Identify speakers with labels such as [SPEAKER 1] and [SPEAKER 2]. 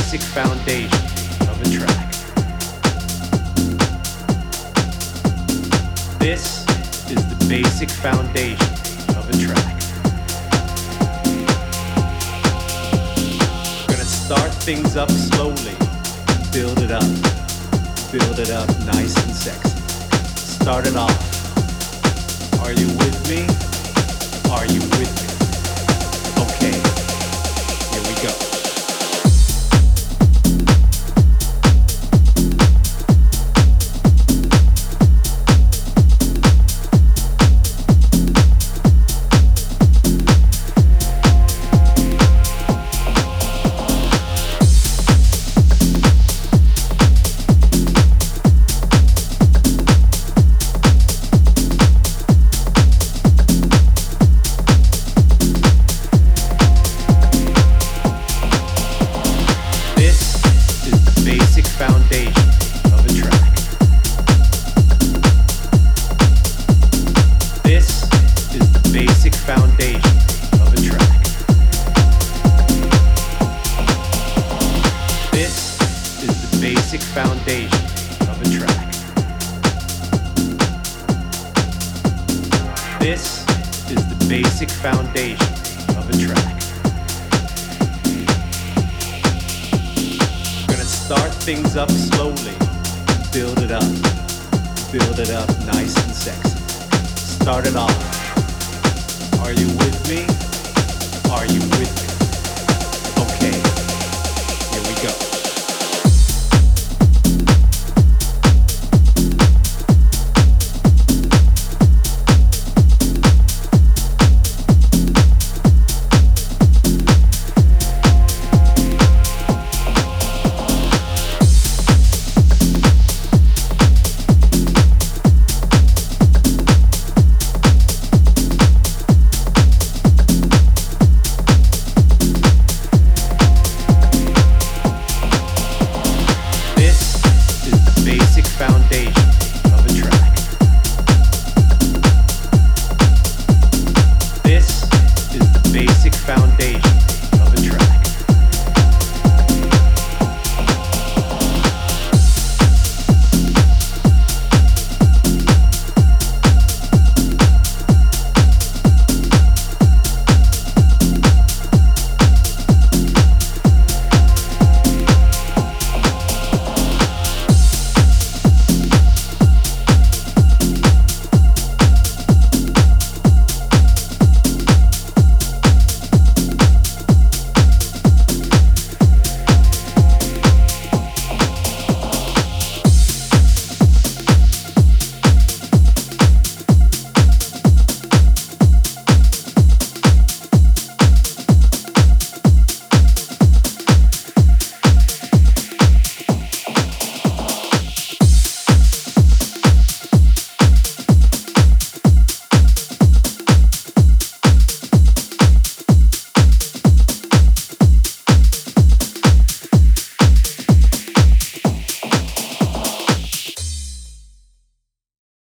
[SPEAKER 1] basic foundation of a track. This is the basic foundation of a track. We're gonna start things up slowly, build it up nice and sexy. Start it off. Are you with me? Are you with me? Okay, here we go. Things up slowly, build it up nice and sexy. Start it off. Are you with me? Are you with me? Okay, here we go. Basic foundation.